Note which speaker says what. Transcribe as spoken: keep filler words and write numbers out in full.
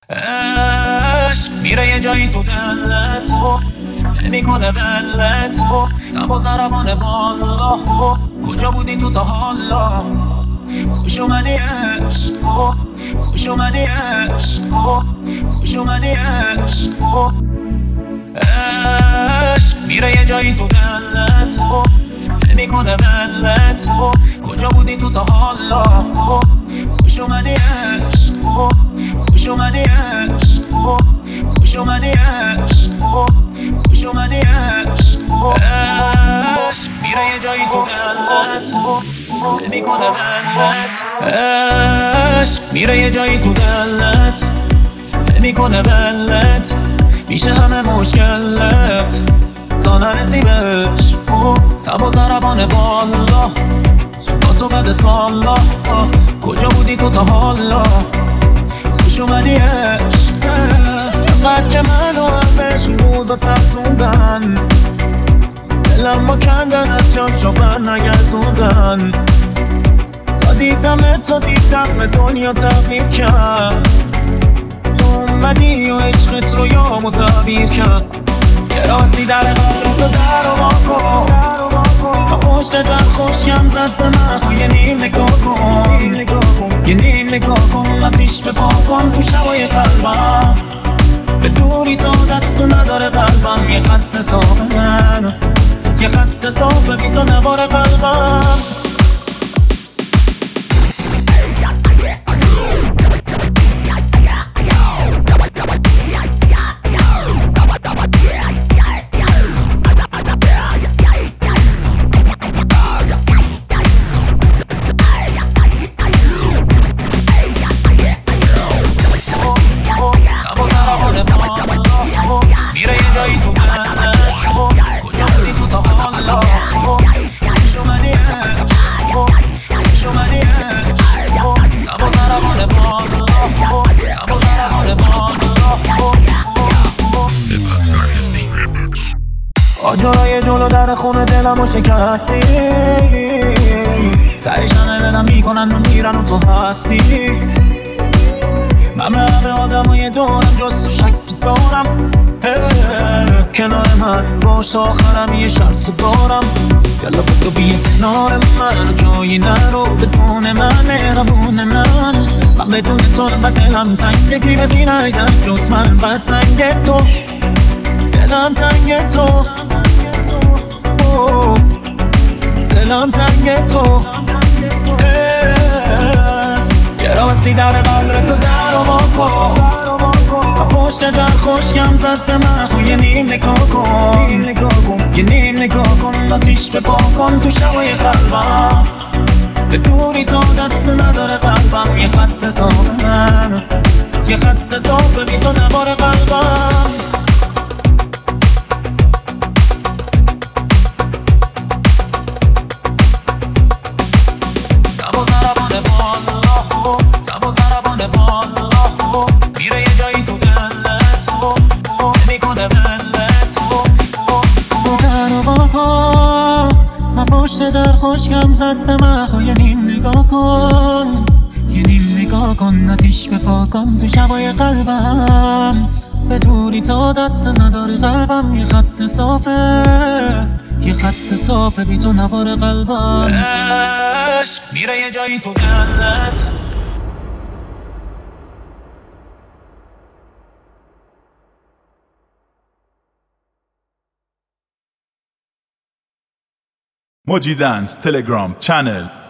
Speaker 1: عشق میره یه جایی تو دلت نمیکنه بلت تب و ضربان بالا کجا بودی تو تا حالا خوش اومدی عشق خوش اومدی عشق خوش اومدی عشق عشق میره یه جایی تو دلت نمیکنه بلت کجا بودی تو تا حالا خوش اومدی عشق خوش اومدی عشق خوش اومدی عشق خوش اومدی عشق عشق میره یه جایی تو دلت نمیکنه بلت عشق میره یه جایی تو دلت نمیکنه بلت میشه همه مشکلت تا نرسی بهش تب و ضربان بالا با تو بد سالا کجا بودی تو تا حالا خوش اومدی عشق انقدر که منو ازش روزا ترسوندن دلم با کندن از جاشو بر نگردوندن تا دیدم تا دیدم به دنیا تغییر کرد تو اومدی و عشقت رو یامو تعبیر کرد یه رازی در قلب تو در و واکن تا پشت در خوشیم زد به من یه نیم نگاه کن یه نیم نگاه کن آتیش به پا کن تو شبای قلبم به دوری دادت تو نداره قلبم یه خط صاف من یه خط صاف بی تو نباره قلبم آجرای جلو در خونه دلمو شکستی تهش همه بدم میکنن و میرن و تو هستی من به همه آدمای دورم جز تو شک دارم کنار من باش تا آخرم یه شرط دارم یالا بگو بیا کنار من جایی نرو بدون من مهربون من من بدون تو و دلم تنگه کی به سینه ایزم جز من بد سنگ تو دلم تنگ تو دلم تنگ تو یه راستی در قلب تو در و واکن و پشت در خوشیم زد به من یه نیم نگاه کن یه نیم نگاه کن آتیش به پا کن تو شبای قلبم به دوری دادت تو نداره قلبم یه خط صاف من یه خط صاف بی تو نباره قلبم میره یه جایی تو دلت نمیکنه بلت در و باکن من پشت در خوشگم زد به من یه نیم نگاه کن یه نیم نگاه کن آتیش به پا کن تو شبای قلبم به دوری تا دت نداری قلبم یه خط صافه یه خط صافه بی تو نوار قلبم عشق میره یه جایی تو دلت
Speaker 2: Moji Dance Telegram channel